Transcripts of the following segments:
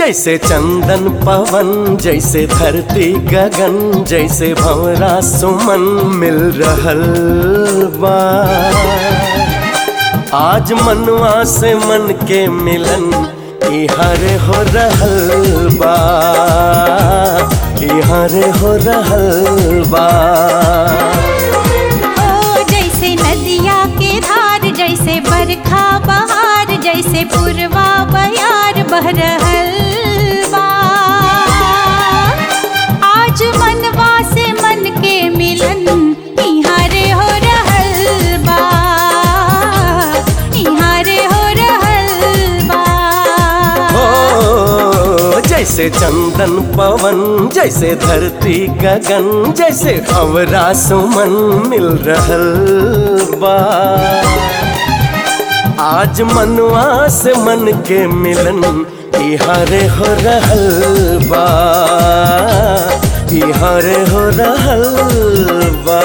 जैसे चंदन पवन, जैसे धरती गगन, जैसे भंवरा सुमन मिल रहल बा। आज मनवा से मन के मिलन इहारे हो रहल बा, इहारे हो रहल बा। ओ जैसे नदिया के धार, जैसे बरखा बहार, जैसे पुरवा बयार बह रहल बा। आज मनवा से मन के मिलन इहारे हो रहल बा, इहारे हो रहल बा। ओ जैसे चंदन पवन, जैसे धरती गगन, जैसे भंवरा सुमन मिल रहल बा। आज मनवा से मन के मिलन इहारे हो रहल बा, इहारे हो रहल बा।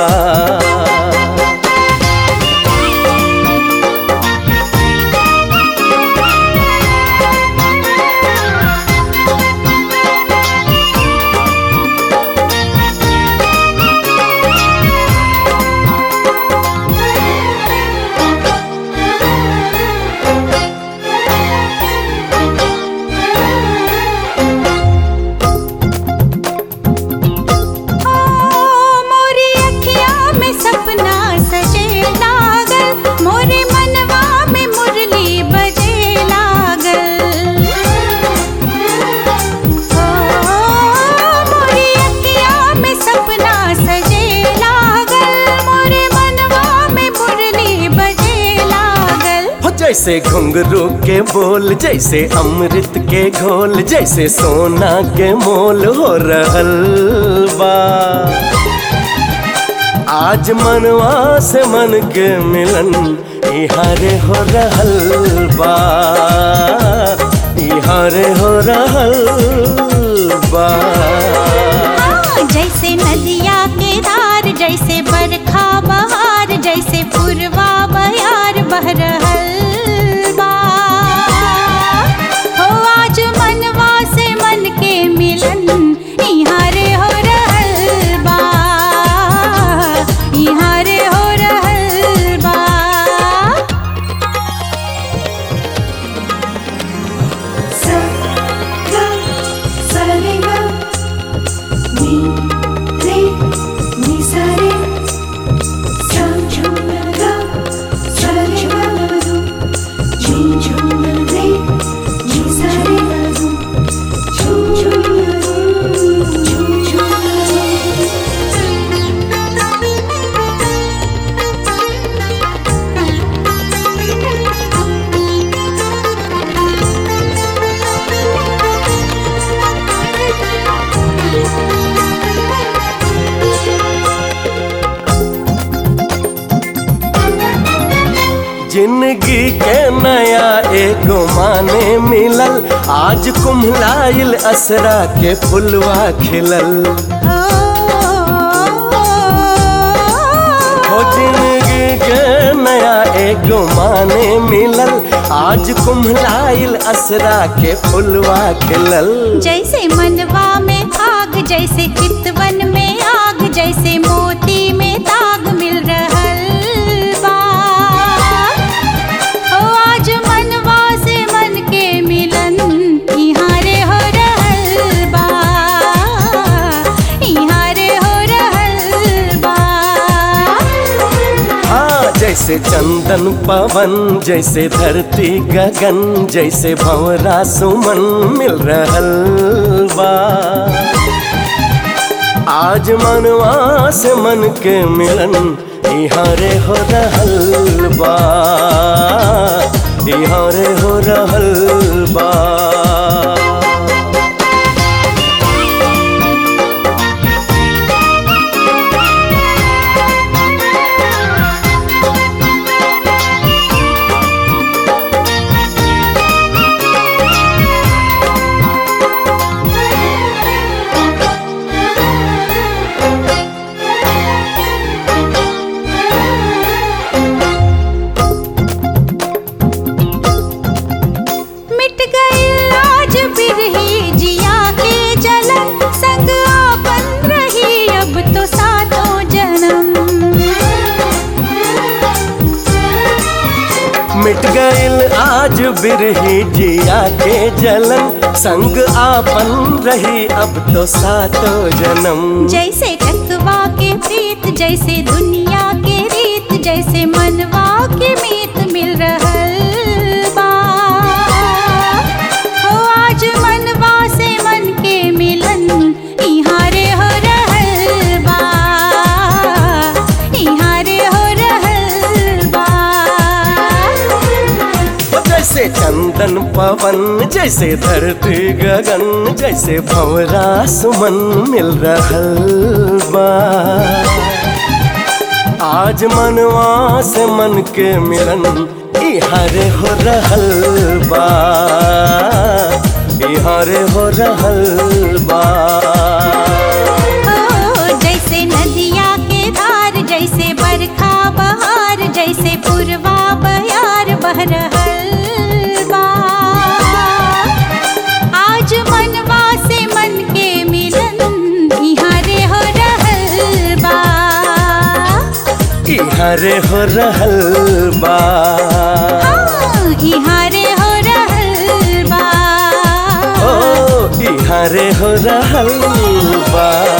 जैसे घुंघरू के बोल, जैसे अमृत के घोल, जैसे सोना के मोल हो रहल बा। आज मनवा से मन के मिलन इहारे हो रहल बा, इहारे हो रहल बा। जैसे नदिया के धार, जैसे बरखा बहार, जैसे पुरवा बयार बह रहल बा। हो आज मनवा से मन के मिलन इहारे हो रहल बा, इहारे हो रहल बा। सा गा सा रे गा नी रे नी सा रे सा झूम गा सा रे गा दू झूम झूम रे नी सा रे दू झूम झूम झूम झूम। जिंदगी के नया एगो माने मिलल, आज कुम्हलाइल असरा के फुलवा खिलल। हो जिंदगी के नया एगो माने मिलल, आज कुम्हलाइल असरा के फुलवा खिलल। जैसे मनवा में आग, जैसे चितवन में आग, जैसे मोती में दाग मिल रहल बा। हो आज मनवा से मन के मिलन इहारे हो रहल बा, इहारे हो रहल बा। हाँ जैसे चंदन पवन, जैसे धरती गगन, जैसे भंवरा सुमन मिल रहल बा। आज मनवा से मन के मिलन इहारे हो रहल बा, इहारे हो रहल बा। मिट गई आज भी मिट गइल आज बिरही जिया के जलन, संग आपन रही अब तो सातो जन्म। जैसे टकवा के प्रीत, जैसे दुनिया के रीत, जैसे मनवा के मीत मिल रहल बा। हो आज मनवा से मन के मिलन इहाँ रे हो रहल बा, इहाँ रे हो रहल बा। जैसे चंदन पवन, जैसे धरती गगन, जैसे भंवरा सुमन मिल रहल बा। आज मनवा से मन के मिलन इहाँ रे हो रहल बा, इहाँ रे हो रहल बा। जैसे नदिया के धार, जैसे बरखा बहार, जैसे पुरवा बयार बह रहल बा। आज मनवा से मन के मिलन इहाँ रे हो रहल बा, इहाँ रे हो रहल बा। इहाँ रे हो रहल बा। ओ इहाँ रे हो रहल बा।